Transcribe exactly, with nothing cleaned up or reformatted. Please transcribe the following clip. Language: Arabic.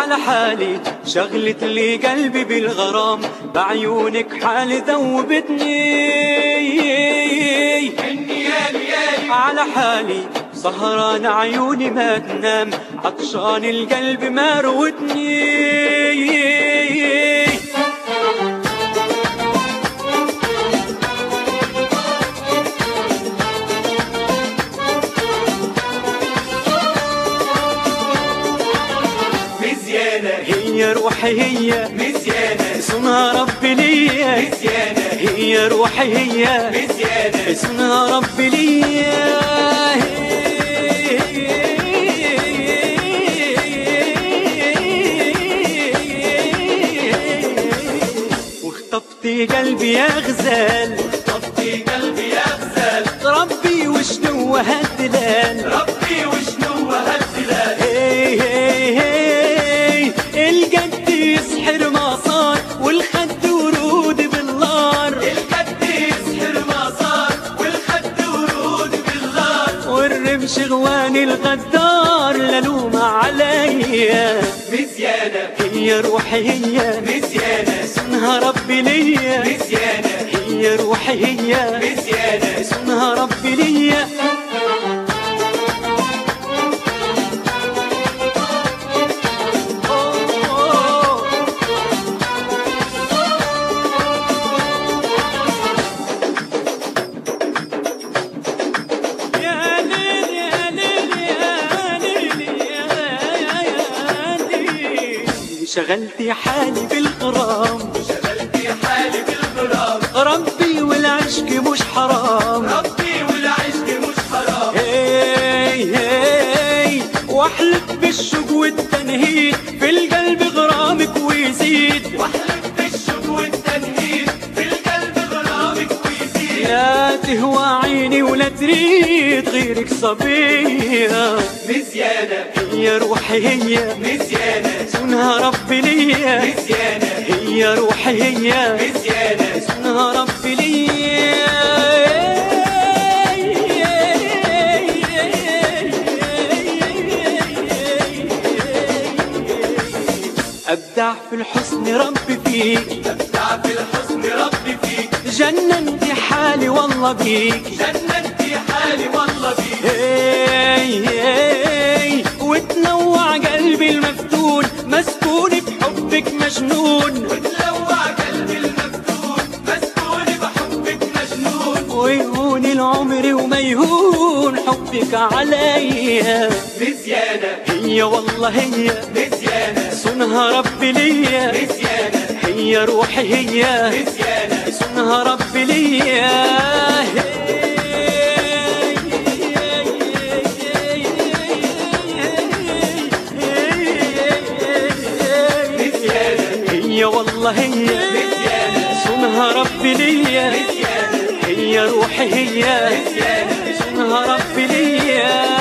على حالي شغلت لي قلبي بالغرام، بعيونك حالي ذوبتني على حالي سهران عيوني ما تنام، عطشان القلب ما روتني. هي روحي هي مزيانة، اسمها ربي ليا مزيانة، هي روحي هي مزيانة، اسمها ربي ليا. واخطفتي قلبي يا غزال، واخطفتي قلبي يا غزال، ربي وشنو هالدلال، ربي وشنو هالدلال. هي هي هي القد يسحر ما صار، والخد ورود بالنار، الخد يسحر ما صار، والخد ورود بالنار. والرمش غواني الغدار للوم عليا. مزيانة، هي روحي هي مزيانة، اسمها ربي ليا مزيانة، هي روحي هي مزيانة، اسمها ربي ليا. شغلتي حالي بالغرام، شغلتي حالي بالغرام، ربي والعشق مش حرام، ربي والعشق مش حرام. هي هي واحلف بالشوق والتنهيد في القلب غرامك ويزيد، واحلف بالشوق والتنهيد في القلب غرامك ويزيد. لا تهوى عيني ولا تريد غيرك صبية. مزيانة، هي روحي هي مزيانة، اسمها ربي ليا مزيانة، هي روحي هي مزيانة، اسمها ربي ليا. أبدع في الحسن ربي فيك، أبدع في الحسن ربي فيك، جننتي حالي والله بيك، جننتي حالي والله بيك. هي هي وتنوع قلبي المفتون، مسكون بحبك مجنون، وتلوع قلبي المفتون، مسكون بحبك مجنون. ويهون العمر وما يهون حبك عليا. مزيانة، هي والله هي مزيانة، صنها ربي ليا مزيانة، هي روحي هي مزيانة، صنها ربي ليا. هي والله هي مزيانة، صنها ربي ليا مزيانة، هي روحي هي مزيانة، صنها ربي ليا.